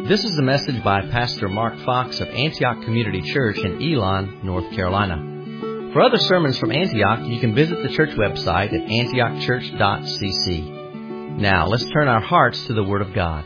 This is a message by Pastor Mark Fox of Antioch Community Church in Elon, North Carolina. For other sermons from Antioch, you can visit the church website at antiochchurch.cc. Now, let's turn our hearts to the Word of God.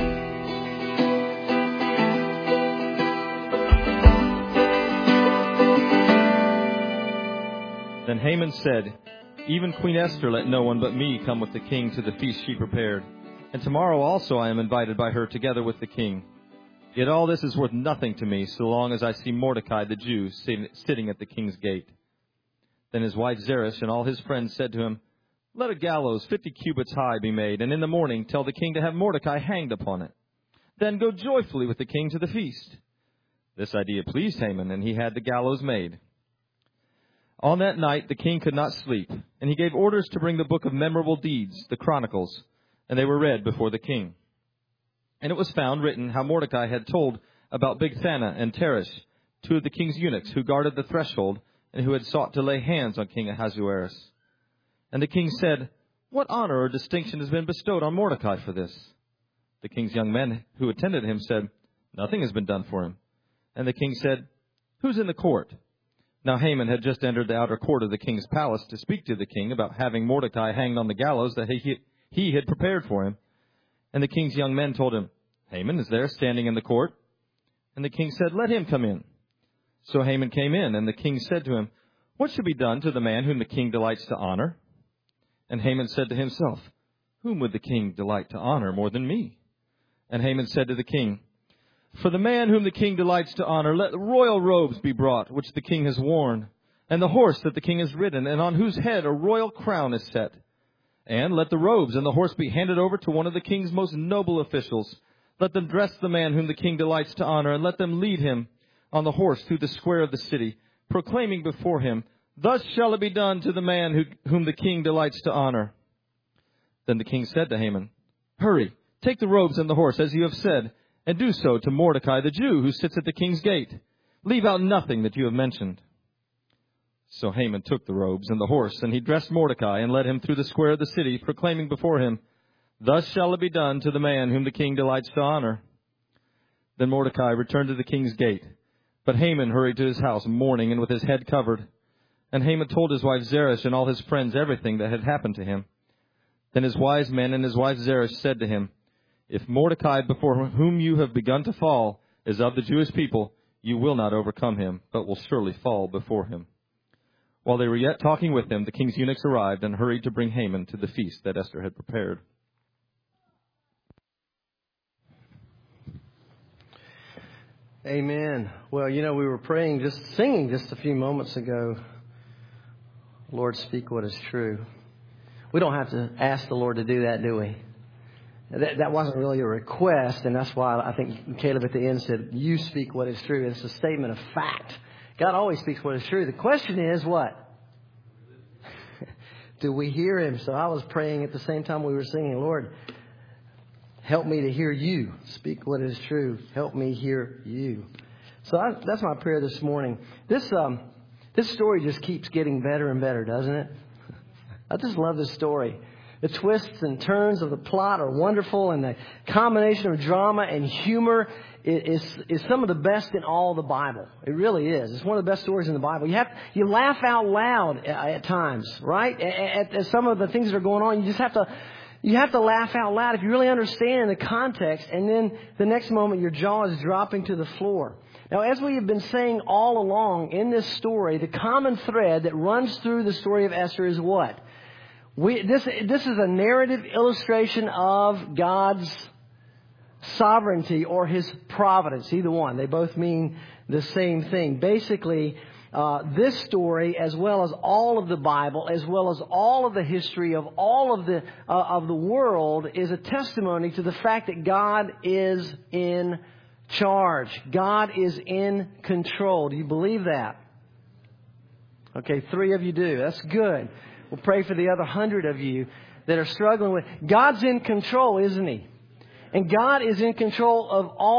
Then Haman said, "Even Queen Esther let no one but me come with the king to the feast she prepared. And tomorrow also I am invited by her together with the king. Yet all this is worth nothing to me so long as I see Mordecai the Jew sitting at the king's gate." Then his wife Zeresh and all his friends said to him, "Let a gallows 50 cubits high be made, and in the morning tell the king to have Mordecai hanged upon it. Then go joyfully with the king to the feast." This idea pleased Haman, and he had the gallows made. On that night the king could not sleep, and he gave orders to bring the book of memorable deeds, the Chronicles, and they were read before the king. And it was found written how Mordecai had told about Bigthana and Teresh, two of the king's eunuchs who guarded the threshold and who had sought to lay hands on King Ahasuerus. And the king said, "What honor or distinction has been bestowed on Mordecai for this?" The king's young men who attended him said, "Nothing has been done for him." And the king said, "Who's in the court?" Now Haman had just entered the outer court of the king's palace to speak to the king about having Mordecai hanged on the gallows that he had prepared for him. And the king's young men told him, "Haman is there standing in the court." And the king said, "Let him come in." So Haman came in, and the king said to him, "What should be done to the man whom the king delights to honor?" And Haman said to himself, "Whom would the king delight to honor more than me?" And Haman said to the king, "For the man whom the king delights to honor, let royal robes be brought, which the king has worn, and the horse that the king has ridden, and on whose head a royal crown is set. And let the robes and the horse be handed over to one of the king's most noble officials. Let them dress the man whom the king delights to honor, and let them lead him on the horse through the square of the city, proclaiming before him, 'Thus shall it be done to the man whom the king delights to honor.'" Then the king said to Haman, "Hurry, take the robes and the horse, as you have said, and do so to Mordecai the Jew, who sits at the king's gate. Leave out nothing that you have mentioned." So Haman took the robes and the horse, and he dressed Mordecai and led him through the square of the city, proclaiming before him, "Thus shall it be done to the man whom the king delights to honor." Then Mordecai returned to the king's gate, but Haman hurried to his house, mourning and with his head covered. And Haman told his wife Zeresh and all his friends everything that had happened to him. Then his wise men and his wife Zeresh said to him, "If Mordecai, before whom you have begun to fall, is of the Jewish people, you will not overcome him, but will surely fall before him." While they were yet talking with him, the king's eunuchs arrived and hurried to bring Haman to the feast that Esther had prepared. Amen. Well, we were singing just a few moments ago, "Lord, speak what is true." We don't have to ask the Lord to do that, do we? That wasn't really a request, and that's why I think Caleb at the end said, "You speak what is true." It's a statement of fact. God always speaks what is true. The question is what? Do we hear Him? So I was praying at the same time we were singing, "Lord, help me to hear You. Speak what is true. Help me hear You." So that's my prayer this morning. This story just keeps getting better and better, doesn't it? I just love this story. The twists and turns of the plot are wonderful, and the combination of drama and humor is some of the best in all the Bible. It really is. It's one of the best stories in the Bible. You laugh out loud at times, right? At some of the things that are going on, you have to laugh out loud if you really understand the context, and then the next moment your jaw is dropping to the floor. Now, as we have been saying all along in this story, the common thread that runs through the story of Esther is what? This is a narrative illustration of God's sovereignty or His providence. Either one. They both mean the same thing. Basically, this story, as well as all of the Bible, as well as all of the history of all of the world, is a testimony to the fact that God is in charge. God is in control. Do you believe that? Okay, 3 of you do. That's good. We'll pray for the other 100 of you that are struggling with. God's in control, isn't He? And God is in control of all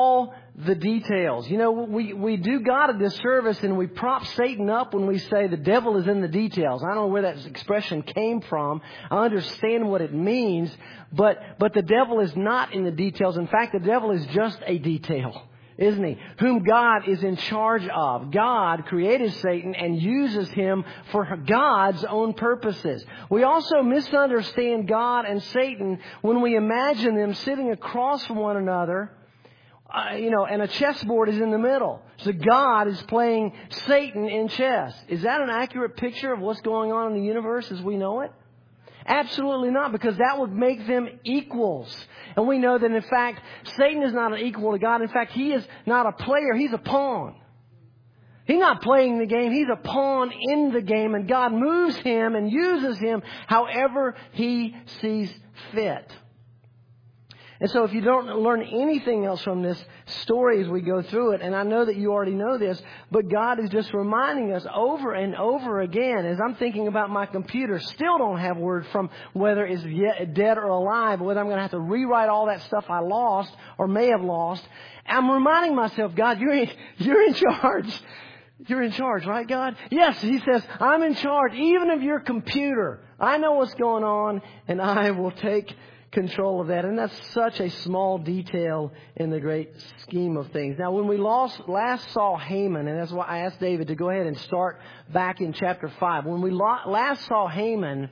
the details. You know, we do God a disservice and we prop Satan up when we say the devil is in the details. I don't know where that expression came from. I understand what it means, but the devil is not in the details. In fact, the devil is just a detail, isn't he? Whom God is in charge of. God created Satan and uses him for God's own purposes. We also misunderstand God and Satan when we imagine them sitting across from one another, and a chessboard is in the middle. So God is playing Satan in chess. Is that an accurate picture of what's going on in the universe as we know it? Absolutely not, because that would make them equals. And we know that, in fact, Satan is not an equal to God. In fact, he is not a player. He's a pawn. He's not playing the game. He's a pawn in the game. And God moves him and uses him however he sees fit. And so if you don't learn anything else from this story as we go through it, and I know that you already know this, but God is just reminding us over and over again, as I'm thinking about my computer, still don't have word from whether it's dead or alive, whether I'm going to have to rewrite all that stuff I lost or may have lost. I'm reminding myself, God, you're in charge. You're in charge, right, God? Yes, He says, I'm in charge, even of your computer. I know what's going on, and I will take control of that. And that's such a small detail in the great scheme of things. Now, when we last saw Haman, and that's why I asked David to go ahead and start back in chapter 5. When we last saw Haman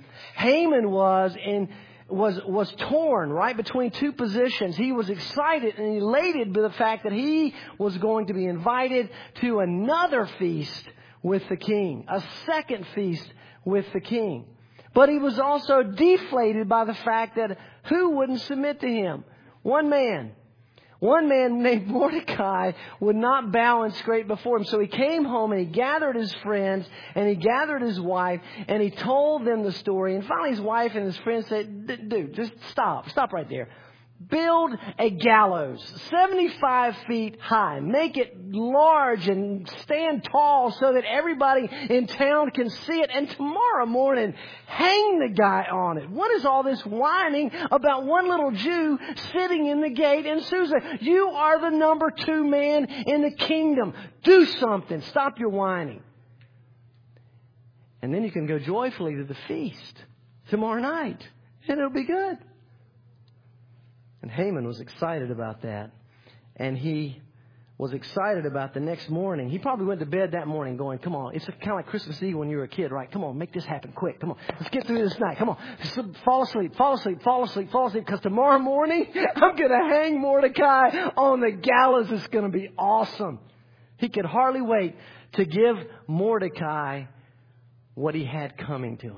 was torn right between two positions. He was excited and elated by the fact that he was going to be invited to another feast with the king, a second feast with the king. But he was also deflated by the fact that who wouldn't submit to him? One man named Mordecai would not bow and scrape before him. So he came home and he gathered his friends and he gathered his wife and he told them the story. And finally his wife and his friends said, dude, just stop right there. Build a gallows 75 feet high. Make it large and stand tall so that everybody in town can see it. And tomorrow morning, hang the guy on it. What is all this whining about one little Jew sitting in the gate in Susa? You are the number 2 man in the kingdom. Do something. Stop your whining. And then you can go joyfully to the feast tomorrow night. And it'll be good. And Haman was excited about that. And he was excited about the next morning. He probably went to bed that morning going, come on, it's kind of like Christmas Eve when you were a kid, right? Come on, make this happen quick. Come on, let's get through this night. Come on, fall asleep, because tomorrow morning I'm going to hang Mordecai on the gallows. It's going to be awesome. He could hardly wait to give Mordecai what he had coming to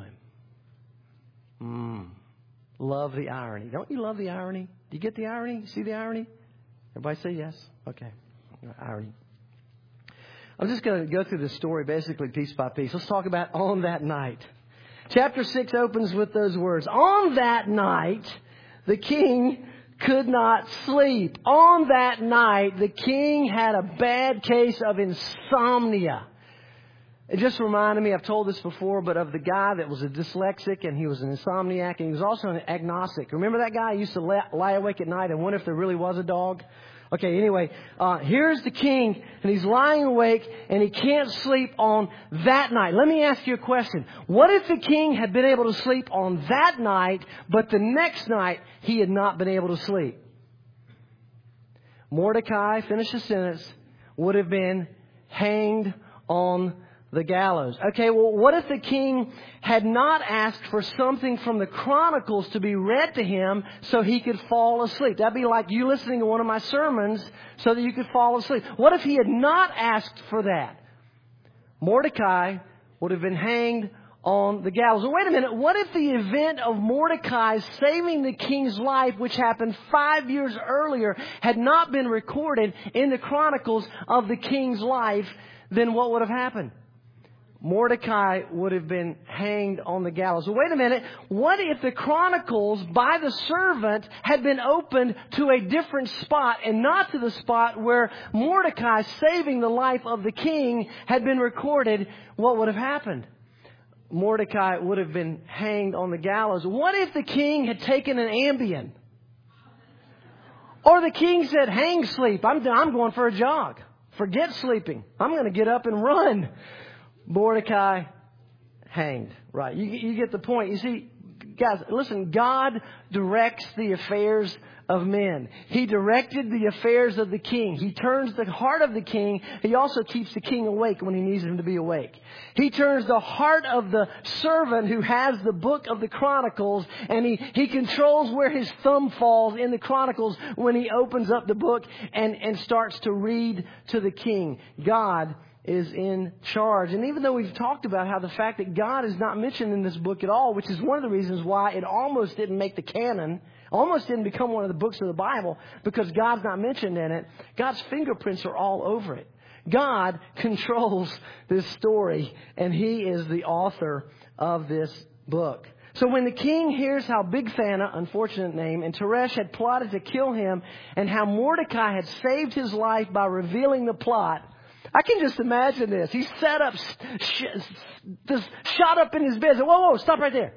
him. Love the irony. Don't you love the irony? Do you get the irony? See the irony? Everybody say yes? Okay. Irony. I'm just going to go through the story basically piece by piece. Let's talk about on that night. Chapter 6 opens with those words. On that night, the king could not sleep. On that night, the king had a bad case of insomnia. It just reminded me, I've told this before, but of the guy that was a dyslexic and he was an insomniac and he was also an agnostic. Remember that guy who used to lie awake at night and wonder if there really was a dog? Okay, anyway, here's the king and he's lying awake and he can't sleep on that night. Let me ask you a question. What if the king had been able to sleep on that night, but the next night he had not been able to sleep? Mordecai, finish the sentence, would have been hanged on the gallows. Okay, well, what if the king had not asked for something from the Chronicles to be read to him so he could fall asleep? That'd be like you listening to one of my sermons so that you could fall asleep. What if he had not asked for that? Mordecai would have been hanged on the gallows. Well, wait a minute. What if the event of Mordecai saving the king's life, which happened 5 years earlier, had not been recorded in the Chronicles of the king's life? Then what would have happened? Mordecai would have been hanged on the gallows. Well, wait a minute. What if the Chronicles by the servant had been opened to a different spot and not to the spot where Mordecai saving the life of the king had been recorded? What would have happened? Mordecai would have been hanged on the gallows. What if the king had taken an Ambien? Or the king said, hang sleep. I'm going for a jog. Forget sleeping. I'm going to get up and run. Mordecai hanged. Right. You get the point. You see, guys, listen, God directs the affairs of men. He directed the affairs of the king. He turns the heart of the king. He also keeps the king awake when he needs him to be awake. He turns the heart of the servant who has the book of the Chronicles, and he controls where his thumb falls in the Chronicles when he opens up the book and starts to read to the king. God is in charge. And even though we've talked about how the fact that God is not mentioned in this book at all, which is one of the reasons why it almost didn't make the canon, almost didn't become one of the books of the Bible, because God's not mentioned in it, God's fingerprints are all over it. God controls this story, and He is the author of this book. So when the king hears how Bigthana, unfortunate name, and Teresh had plotted to kill him, and how Mordecai had saved his life by revealing the plot, I can just imagine this. He sat up, shot up in his bed. Said, whoa, stop right there.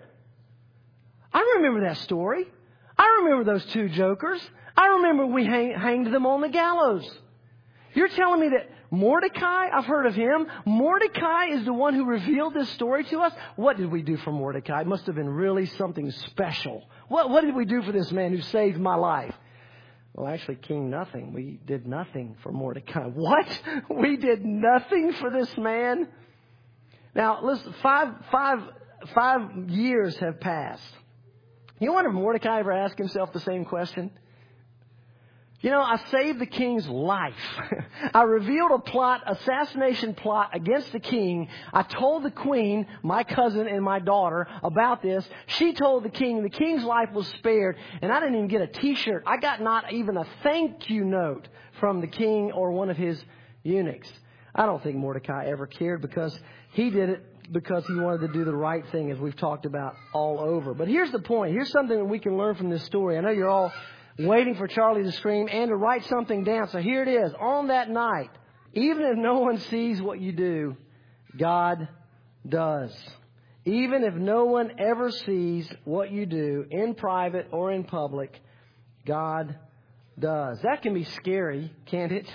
I remember that story. I remember those two jokers. I remember we hanged them on the gallows. You're telling me that Mordecai, I've heard of him. Mordecai is the one who revealed this story to us. What did we do for Mordecai? It must have been really something special. What did we do for this man who saved my life? Well, actually, King, nothing. We did nothing for Mordecai. What? We did nothing for this man? Now, listen, five years have passed. You wonder if Mordecai ever asked himself the same question? You know, I saved the king's life. I revealed a assassination plot against the king. I told the queen, my cousin and my daughter, about this. She told the king's life was spared, and I didn't even get a T-shirt. I got not even a thank you note from the king or one of his eunuchs. I don't think Mordecai ever cared, because he did it because he wanted to do the right thing, as we've talked about all over. But here's the point. Here's something that we can learn from this story. I know you're all waiting for Charlie to scream and to write something down. So here it is. On that night, even if no one sees what you do, God does. Even if no one ever sees what you do in private or in public, God does. That can be scary, can't it?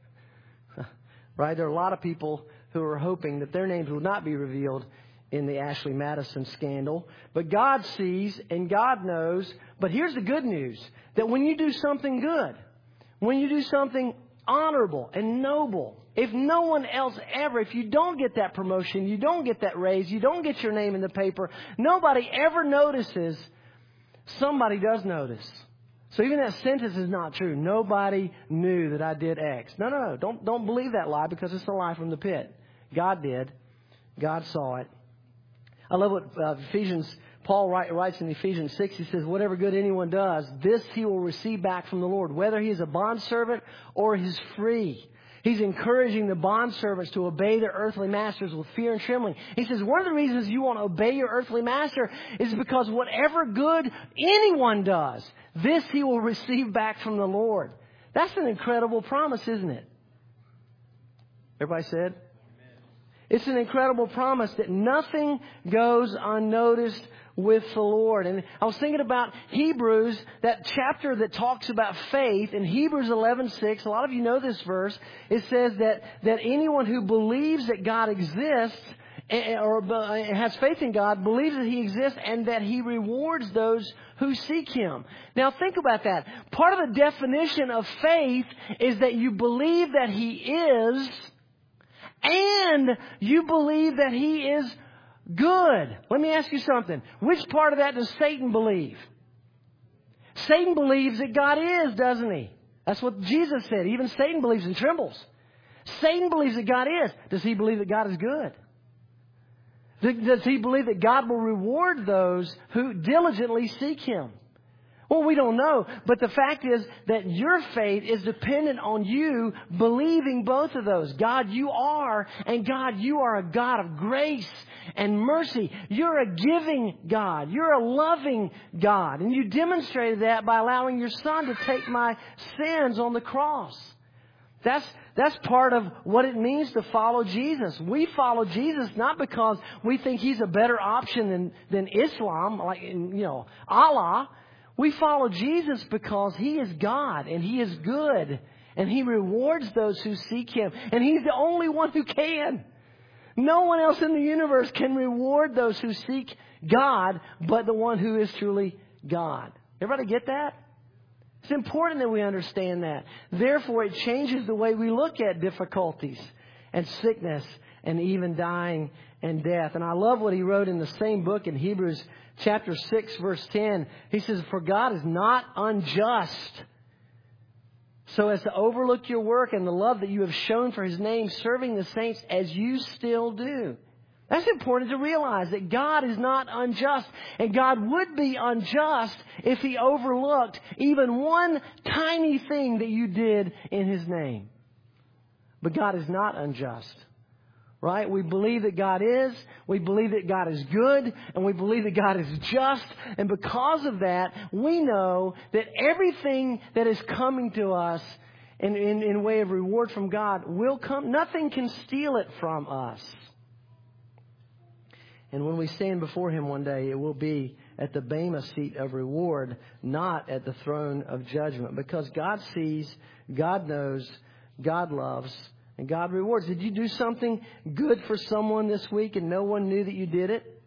Right? There are a lot of people who are hoping that their names will not be revealed in the Ashley Madison scandal. But God sees and God knows. But here's the good news, that when you do something good, when you do something honorable and noble, if no one else ever, if you don't get that promotion, you don't get that raise, you don't get your name in the paper, nobody ever notices, somebody does notice. So even that sentence is not true. Nobody knew that I did X. No. Don't believe that lie, because it's a lie from the pit. God did. God saw it. I love what Paul writes in Ephesians 6. He says, whatever good anyone does, this he will receive back from the Lord, whether he is a bondservant or he's free. He's encouraging the bondservants to obey their earthly masters with fear and trembling. He says, one of the reasons you want to obey your earthly master is because whatever good anyone does, this he will receive back from the Lord. That's an incredible promise, isn't it? Everybody said? It's an incredible promise that nothing goes unnoticed with the Lord. And I was thinking about Hebrews, that chapter that talks about faith. In Hebrews 11:6, a lot of you know this verse. It says that anyone who believes that God exists or has faith in God believes that He exists and that He rewards those who seek Him. Now think about that. Part of the definition of faith is that you believe that He is, and you believe that He is good. Let me ask you something. Which part of that does Satan believe? Satan believes that God is, doesn't he? That's what Jesus said. Even Satan believes and trembles. Satan believes that God is. Does he believe that God is good? Does he believe that God will reward those who diligently seek Him? Well, we don't know. But the fact is that your faith is dependent on you believing both of those. God, you are, and God, you are a God of grace and mercy. You're a giving God. You're a loving God. And you demonstrated that by allowing your Son to take my sins on the cross. That's part of what it means to follow Jesus. We follow Jesus not because we think He's a better option than Islam, like, Allah. We follow Jesus because He is God and He is good. And He rewards those who seek Him. And He's the only one who can. No one else in the universe can reward those who seek God but the one who is truly God. Everybody get that? It's important that we understand that. Therefore, it changes the way we look at difficulties and sickness and even dying and death. And I love what he wrote in the same book in Hebrews chapter 6, verse 10. He says, "For God is not unjust so as to overlook your work and the love that you have shown for His name, serving the saints as you still do." That's important to realize, that God is not unjust. And God would be unjust if He overlooked even one tiny thing that you did in His name. But God is not unjust. Right? We believe that God is. We believe that God is good. And we believe that God is just. And because of that, we know that everything that is coming to us in way of reward from God will come. Nothing can steal it from us. And when we stand before Him one day, it will be at the bema seat of reward, not at the throne of judgment. Because God sees, God knows, God loves, and God rewards. Did you do something good for someone this week and no one knew that you did it?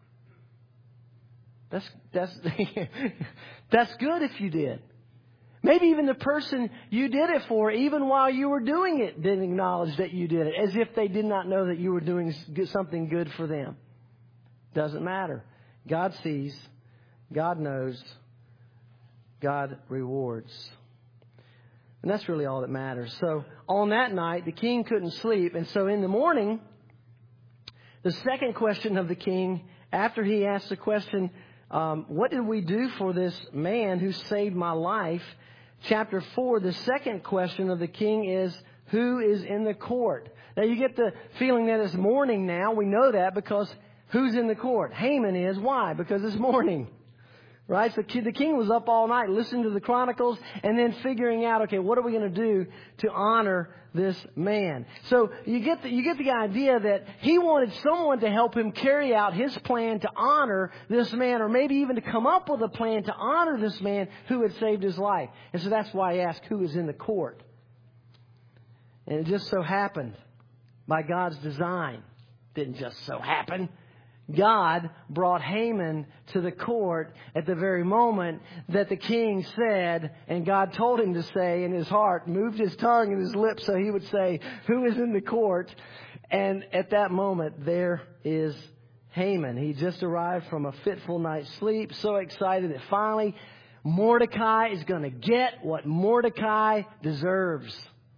That's that's good if you did. Maybe even the person you did it for, even while you were doing it, didn't acknowledge that you did it, as if they did not know that you were doing something good for them. Doesn't matter. God sees, God knows, God rewards. And that's really all that matters. So on that night, the king couldn't sleep. And so in the morning, the second question of the king, after he asked the question, what did we do for this man who saved my life? Chapter 4, the second question of the king is, who is in the court? Now you get the feeling that it's morning now. We know that because who's in the court? Haman is. Why? Because it's morning. Right? So the king was up all night listening to the Chronicles and then figuring out, okay, what are we going to do to honor this man? So you get the idea that he wanted someone to help him carry out his plan to honor this man, or maybe even to come up with a plan to honor this man who had saved his life. And so that's why I asked who is in the court. And it just so happened, by God's design, didn't just so happen, God brought Haman to the court at the very moment that the king said, and God told him to say in his heart, moved his tongue and his lips so he would say, who is in the court? And at that moment, there is Haman. He just arrived from a fitful night's sleep, so excited that finally Mordecai is going to get what Mordecai deserves.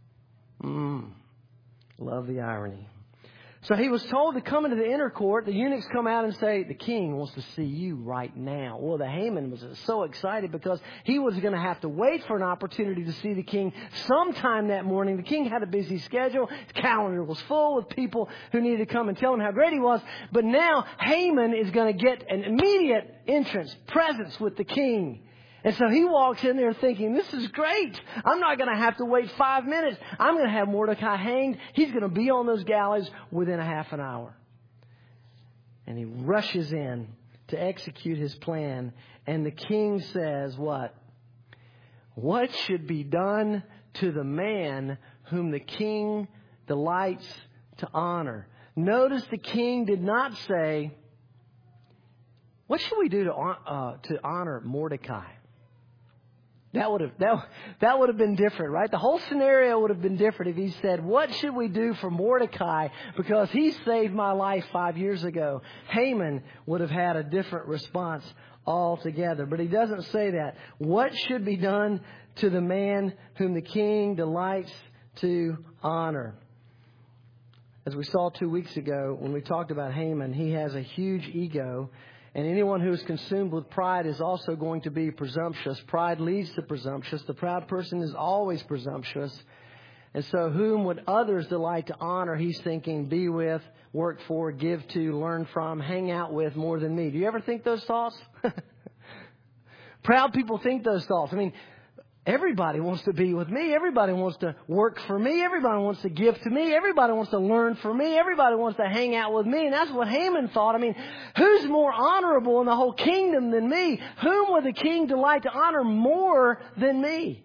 Love the irony. So he was told to come into the inner court. The eunuchs come out and say, the king wants to see you right now. Well, the Haman was so excited because he was going to have to wait for an opportunity to see the king sometime that morning. The king had a busy schedule. His calendar was full with people who needed to come and tell him how great he was. But now Haman is going to get an immediate entrance, presence with the king. And so he walks in there thinking, this is great. I'm not going to have to wait 5 minutes. I'm going to have Mordecai hanged. He's going to be on those gallows within a half an hour. And he rushes in to execute his plan. And the king says, what? What should be done to the man whom the king delights to honor? Notice the king did not say, what should we do to honor Mordecai? That would have been different, right? The whole scenario would have been different if he said, what should we do for Mordecai because he saved my life 5 years ago? Haman would have had a different response altogether. But he doesn't say that. What should be done to the man whom the king delights to honor? As we saw 2 weeks ago when we talked about Haman, he has a huge ego. And anyone who is consumed with pride is also going to be presumptuous. Pride leads to presumptuous. The proud person is always presumptuous. And so whom would others delight to honor? He's thinking, be with, work for, give to, learn from, hang out with more than me. Do you ever think those thoughts? Proud people think those thoughts. I mean, Everybody wants to be with me. Everybody wants to work for me. Everybody wants to give to me. Everybody wants to learn from me. Everybody wants to hang out with me. And that's what Haman thought. I mean, who's more honorable in the whole kingdom than me? Whom would the king delight to honor more than me?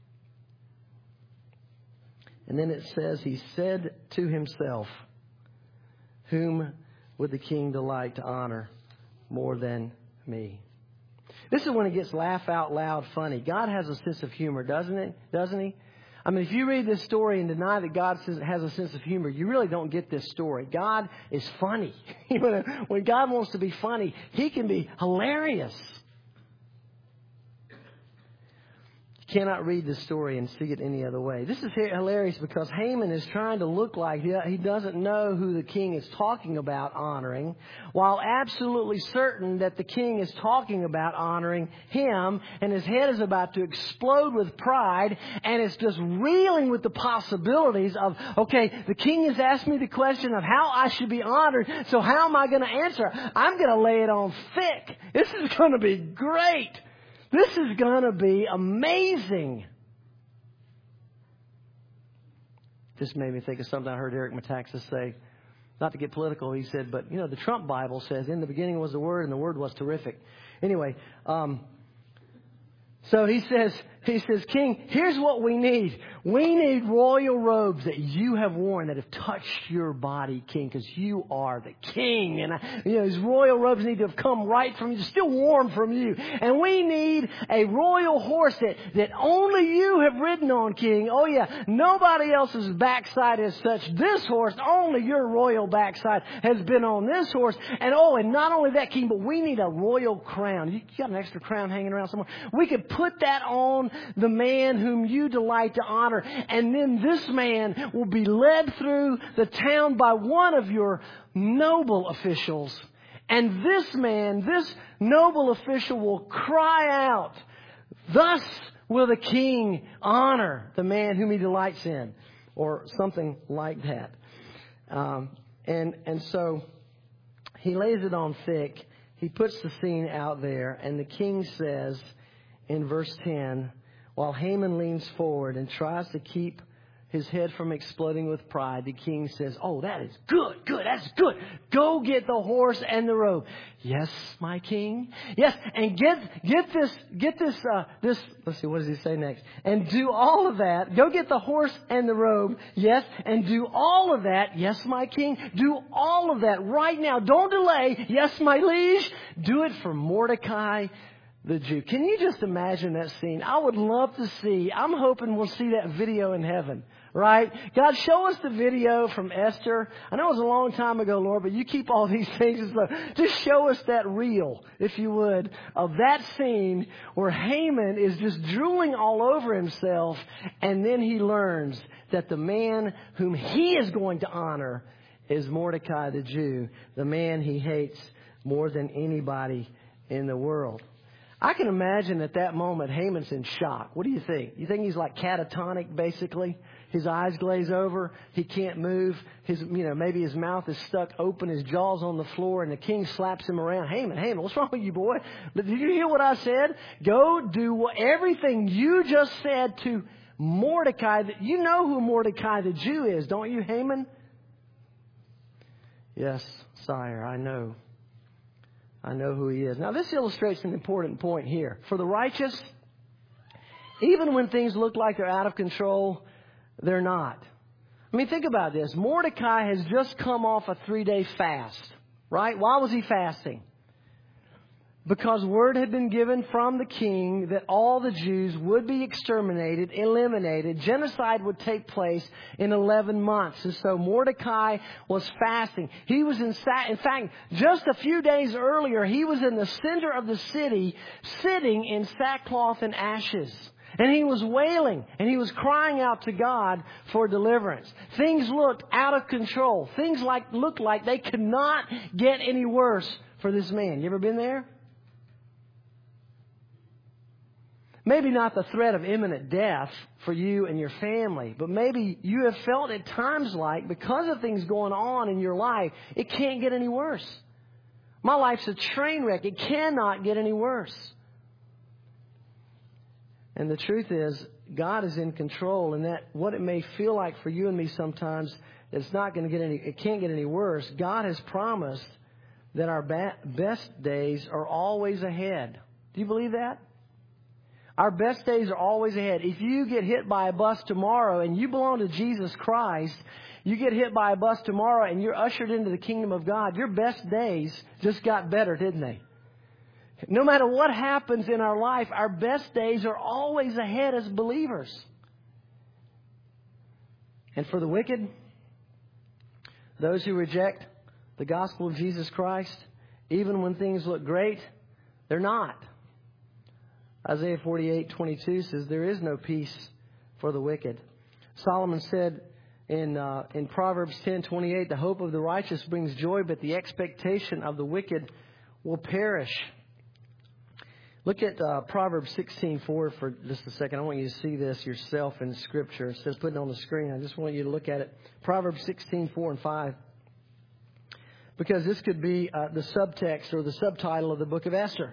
And then it says, he said to himself, whom would the king delight to honor more than me? This is when it gets laugh out loud funny. God has a sense of humor, doesn't he? I mean, if you read this story and deny that God has a sense of humor, you really don't get this story. God is funny. When God wants to be funny, He can be hilarious. Cannot read the story and see it any other way. This is hilarious because Haman is trying to look like he doesn't know who the king is talking about honoring, while absolutely certain that the king is talking about honoring him, and his head is about to explode with pride, and it's just reeling with the possibilities of, okay, the king has asked me the question of how I should be honored, so how am I going to answer? I'm going to lay it on thick. This is going to be great. This is going to be amazing. This made me think of something I heard Eric Metaxas say. Not to get political, he said, but, the Trump Bible says, in the beginning was the Word, and the Word was terrific. Anyway, so he says, King, here's what we need. We need royal robes that you have worn that have touched your body, King, because you are the King. And, these royal robes need to have come right from you, still warm from you. And we need a royal horse that only you have ridden on, King. Oh, yeah, nobody else's backside is such. This horse, only your royal backside has been on this horse. And, and not only that, King, but we need a royal crown. You got an extra crown hanging around somewhere? We could put that on the man whom you delight to honor. And then this man will be led through the town by one of your noble officials. And this man, this noble official will cry out, thus will the king honor the man whom he delights in. Or something like that. And so he lays it on thick. He puts the scene out there. And the king says in verse 10, while Haman leans forward and tries to keep his head from exploding with pride, the king says, oh, that is good, that's good. Go get the horse and the robe. Yes, my king. Yes, and get this, let's see, what does he say next? And do all of that. Go get the horse and the robe. Yes, and do all of that. Yes, my king. Do all of that right now. Don't delay. Yes, my liege. Do it for Mordecai, the Jew. Can you just imagine that scene? I would love to see. I'm hoping we'll see that video in heaven, right? God, show us the video from Esther. I know it was a long time ago, Lord, but you keep all these things. Just show us that reel, if you would, of that scene where Haman is just drooling all over himself, and then he learns that the man whom he is going to honor is Mordecai the Jew, the man he hates more than anybody in the world. I can imagine at that moment Haman's in shock. What do you think? You think he's like catatonic, basically? His eyes glaze over. He can't move. Maybe his mouth is stuck open. His jaw's on the floor, and the king slaps him around. Haman, what's wrong with you, boy? Did you hear what I said? Go do everything you just said to Mordecai. You know who Mordecai the Jew is, don't you, Haman? Yes, sire, I know. I know who he is. Now, this illustrates an important point here. For the righteous, even when things look like they're out of control, they're not. I mean, think about this. Mordecai has just come off a 3-day fast, right? Why was he fasting? Because word had been given from the king that all the Jews would be exterminated, eliminated. Genocide would take place in 11 months. And so Mordecai was fasting. He was in fact, just a few days earlier, he was in the center of the city, sitting in sackcloth and ashes. And he was wailing, and he was crying out to God for deliverance. Things looked out of control. Things looked like they could not get any worse for this man. You ever been there? Maybe not the threat of imminent death for you and your family, but maybe you have felt at times like, because of things going on in your life, it can't get any worse. My life's a train wreck. It cannot get any worse. And the truth is, God is in control, and that what it may feel like for you and me sometimes, it's not going to get it can't get any worse. God has promised that our best days are always ahead. Do you believe that? Our best days are always ahead. If you get hit by a bus tomorrow and you belong to Jesus Christ, you get hit by a bus tomorrow and you're ushered into the kingdom of God, your best days just got better, didn't they? No matter what happens in our life, our best days are always ahead as believers. And for the wicked, those who reject the gospel of Jesus Christ, even when things look great, they're not. Isaiah 48:22 says, there is no peace for the wicked. Solomon said in Proverbs 10:28, the hope of the righteous brings joy, but the expectation of the wicked will perish. Look at Proverbs 16:4 for just a second. I want you to see this yourself in Scripture. Instead of putting it on the screen, I just want you to look at it. Proverbs 16:4 and 5. Because this could be the subtext or the subtitle of the book of Esther.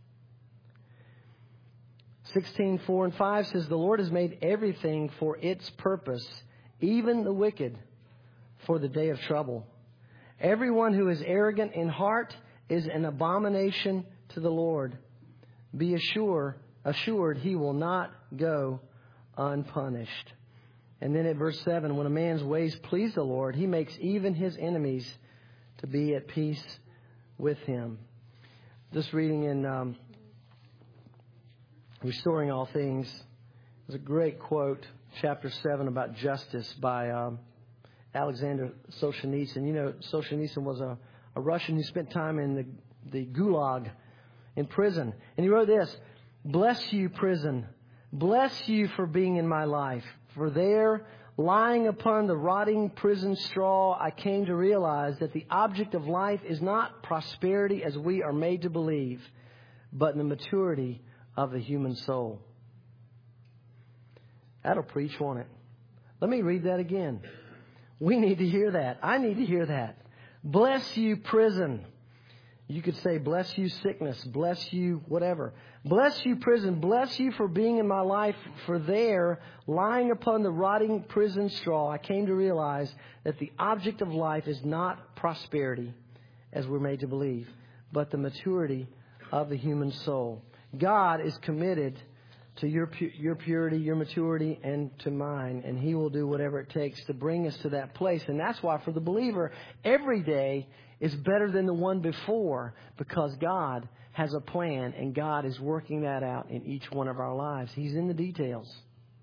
16:4 and 5 says, the Lord has made everything for its purpose, even the wicked for the day of trouble. Everyone who is arrogant in heart is an abomination to the Lord. Be assured he will not go unpunished. And then at verse 7, when a man's ways please the Lord, he makes even his enemies to be at peace with him. Just reading in Restoring All Things, there's a great quote, chapter 7, about justice by Alexander Solzhenitsyn. You know, Solzhenitsyn was a Russian who spent time in the Gulag, in prison. And he wrote this, bless you, prison. Bless you for being in my life. For there, lying upon the rotting prison straw, I came to realize that the object of life is not prosperity as we are made to believe, but the maturity of the human soul. That'll preach, won't it? Let me read that again. We need to hear that. I need to hear that. Bless you, prison. You could say, bless you, sickness. Bless you, whatever. Bless you, prison. Bless you for being in my life. For there, lying upon the rotting prison straw, I came to realize that the object of life is not prosperity, as we're made to believe, but the maturity of the human soul. God is committed to your purity, your maturity, and to mine. And He will do whatever it takes to bring us to that place. And that's why for the believer, every day is better than the one before, because God has a plan and God is working that out in each one of our lives. He's in the details.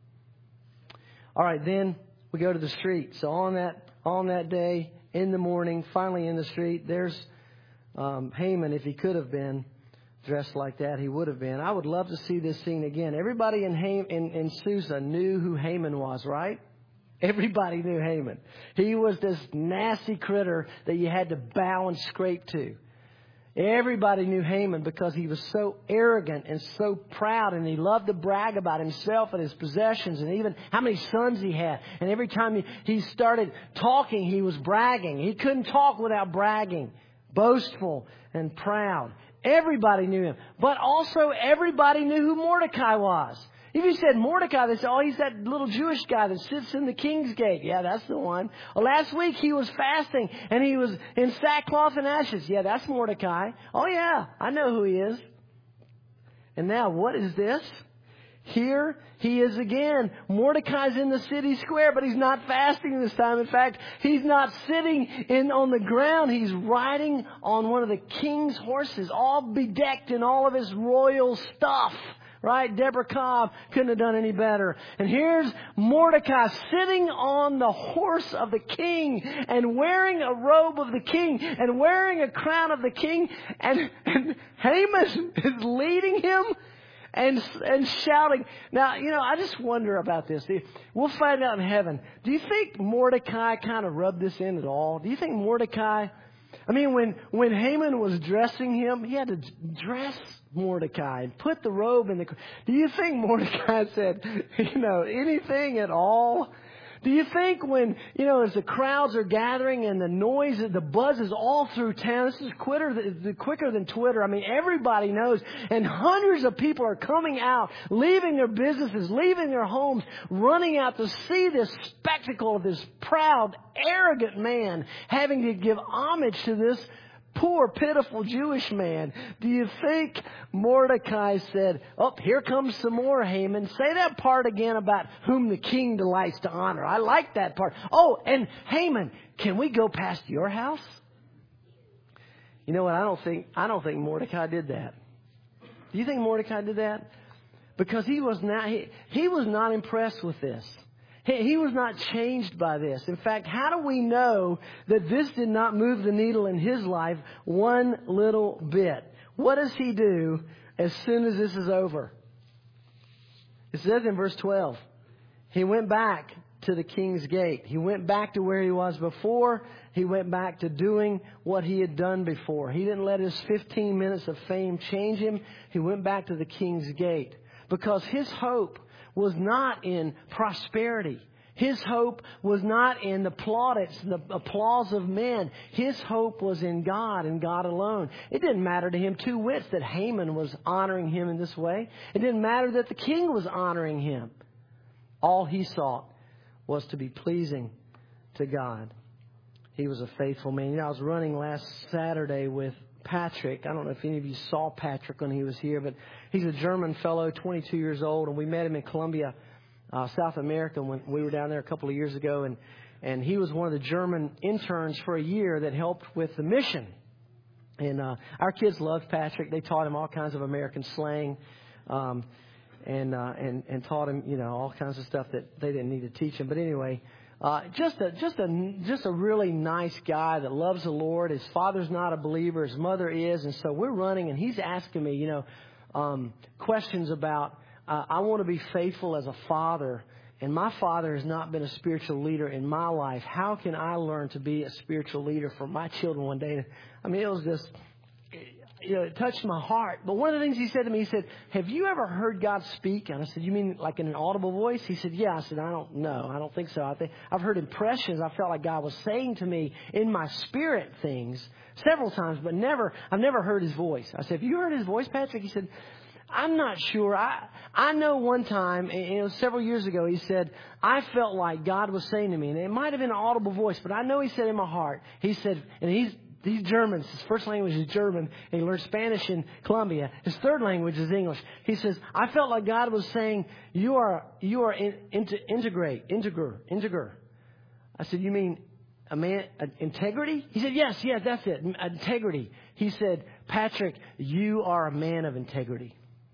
All right, then we go to the street. So on that day, in the morning, finally in the street, there's Haman. If he could have been dressed like that, he would have been. I would love to see this scene again. Everybody in Susa knew who Haman was, right? Everybody knew Haman. He was this nasty critter that you had to bow and scrape to. Everybody knew Haman because he was so arrogant and so proud, and he loved to brag about himself and his possessions and even how many sons he had. And every time he started talking, he was bragging. He couldn't talk without bragging. Boastful and proud. Everybody knew him. But also everybody knew who Mordecai was. If you said Mordecai, they said, oh, he's that little Jewish guy that sits in the king's gate. Yeah, that's the one. Well, last week he was fasting and he was in sackcloth and ashes. Yeah, that's Mordecai. Oh, yeah, I know who he is. And now what is this? Here he is again. Mordecai's in the city square, but he's not fasting this time. In fact, he's not sitting on the ground. He's riding on one of the king's horses, all bedecked in all of his royal stuff. Right? Deborah Cobb couldn't have done any better. And here's Mordecai sitting on the horse of the king and wearing a robe of the king and wearing a crown of the king. And Haman is leading him and shouting. Now, I just wonder about this. We'll find out in heaven. Do you think Mordecai kind of rubbed this in at all? Do you think Mordecai... I mean, when Haman was dressing him, he had to dress Mordecai and put the robe in the... Do you think Mordecai said, anything at all? Do you think when, as the crowds are gathering and the noise, the buzz is all through town, this is quicker than Twitter. I mean, everybody knows. And hundreds of people are coming out, leaving their businesses, leaving their homes, running out to see this spectacle of this proud, arrogant man having to give homage to this poor, pitiful Jewish man. Do you think Mordecai said, "Oh, here comes some more, Haman. Say that part again about whom the king delights to honor. I like that part. Oh, and Haman, can we go past your house?" You know what? I don't think Mordecai did that. Do you think Mordecai did that? Because he was not impressed with this. He was not changed by this. In fact, how do we know that this did not move the needle in his life one little bit? What does he do as soon as this is over? It says in verse 12, he went back to the king's gate. He went back to where he was before. He went back to doing what he had done before. He didn't let his 15 minutes of fame change him. He went back to the king's gate because his hope was not in prosperity. His hope was not in the plaudits, the applause of men. His hope was in God and God alone. It didn't matter to him two whits that Haman was honoring him in this way. It didn't matter that the king was honoring him. All he sought was to be pleasing to God. He was a faithful man. I was running last Saturday with Patrick. I don't know if any of you saw Patrick when he was here, but he's a German fellow, 22 years old, and we met him in Colombia, South America, when we were down there a couple of years ago, and he was one of the German interns for a year that helped with the mission. And our kids loved Patrick. They taught him all kinds of American slang, and taught him, all kinds of stuff that they didn't need to teach him. But anyway, just a really nice guy that loves the Lord. His father's not a believer. His mother is. And so we're running and he's asking me, questions about, I want to be faithful as a father. And my father has not been a spiritual leader in my life. How can I learn to be a spiritual leader for my children one day? I mean, it was just, it touched my heart. But one of the things he said to me, he said, "Have you ever heard God speak?" And I said, "You mean like in an audible voice?" He said, "Yeah." I said, "I don't know. I don't think so. I've heard impressions. I felt like God was saying to me in my spirit things several times, but I've never heard his voice." I said, "Have you heard his voice, Patrick?" He said, "I'm not sure. I know one time, several years ago, he said, I felt like God was saying to me, and it might have been an audible voice, but I know he said in my heart," he said, and he's German. His first language is German, and he learned Spanish in Colombia. His third language is English. He says, "I felt like God was saying, you are integer." I said, "You mean a man, integrity?" He said, yes, that's it, integrity. He said, "Patrick, you are a man of integrity."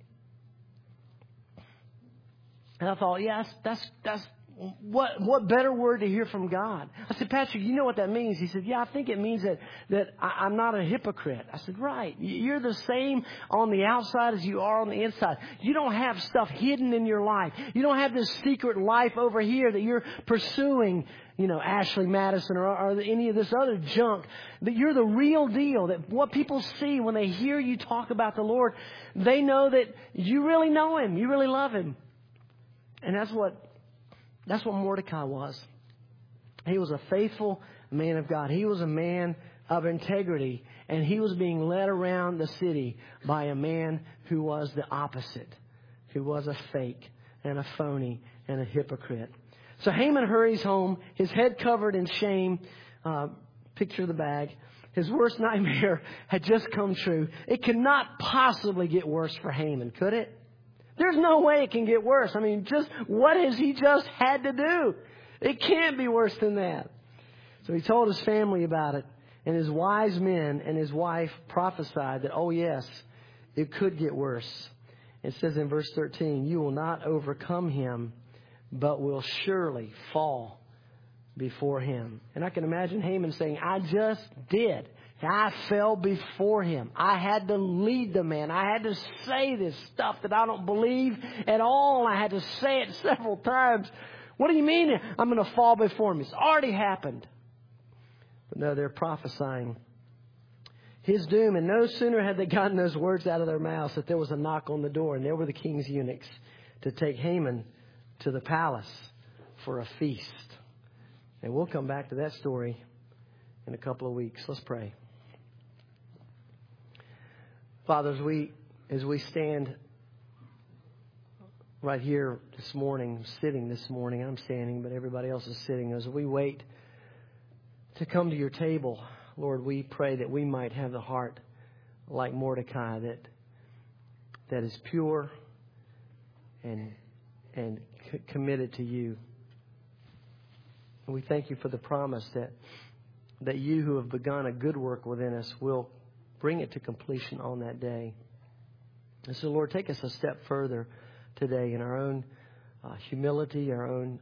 And I thought, yes, that's what better word to hear from God? I said, "Patrick, you know what that means?" He said, "Yeah, I think it means that I'm not a hypocrite." I said, "Right. You're the same on the outside as you are on the inside. You don't have stuff hidden in your life. You don't have this secret life over here that you're pursuing, Ashley Madison or any of this other junk. That you're the real deal. That what people see when they hear you talk about the Lord, they know that you really know Him. You really love Him." And that's what Mordecai was. He was a faithful man of God. He was a man of integrity. And he was being led around the city by a man who was the opposite. Who was a fake and a phony and a hypocrite. So Haman hurries home, his head covered in shame. Picture the bag. His worst nightmare had just come true. It could not possibly get worse for Haman, could it? There's no way it can get worse. I mean, just what has he just had to do? It can't be worse than that. So he told his family about it. And his wise men and his wife prophesied that, oh yes, it could get worse. It says in verse 13, "You will not overcome him, but will surely fall before him." And I can imagine Haman saying, "I just did. I fell before him. I had to lead the man. I had to say this stuff that I don't believe at all. I had to say it several times. What do you mean I'm going to fall before him? It's already happened." But no, they're prophesying his doom. And no sooner had they gotten those words out of their mouths that there was a knock on the door. And there were the king's eunuchs to take Haman to the palace for a feast. And we'll come back to that story in a couple of weeks. Let's pray. Father, as we stand right here this morning, sitting this morning, I'm standing, but everybody else is sitting. As we wait to come to your table, Lord, we pray that we might have the heart like Mordecai that is pure and committed to you. And we thank you for the promise that you who have begun a good work within us will bring it to completion on that day. And so, Lord, take us a step further today in our own humility, our own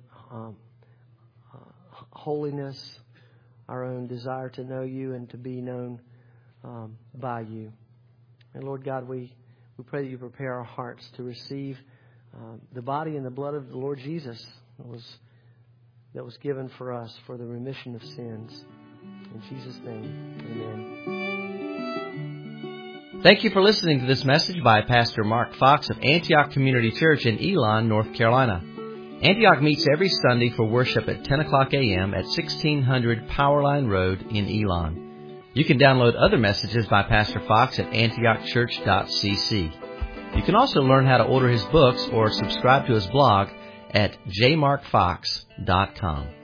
holiness, our own desire to know you and to be known by you. And Lord God, we pray that you prepare our hearts to receive the body and the blood of the Lord Jesus that was given for us for the remission of sins. In Jesus' name, amen. Thank you for listening to this message by Pastor Mark Fox of Antioch Community Church in Elon, North Carolina. Antioch meets every Sunday for worship at 10 o'clock a.m. at 1600 Powerline Road in Elon. You can download other messages by Pastor Fox at antiochchurch.cc. You can also learn how to order his books or subscribe to his blog at jmarkfox.com.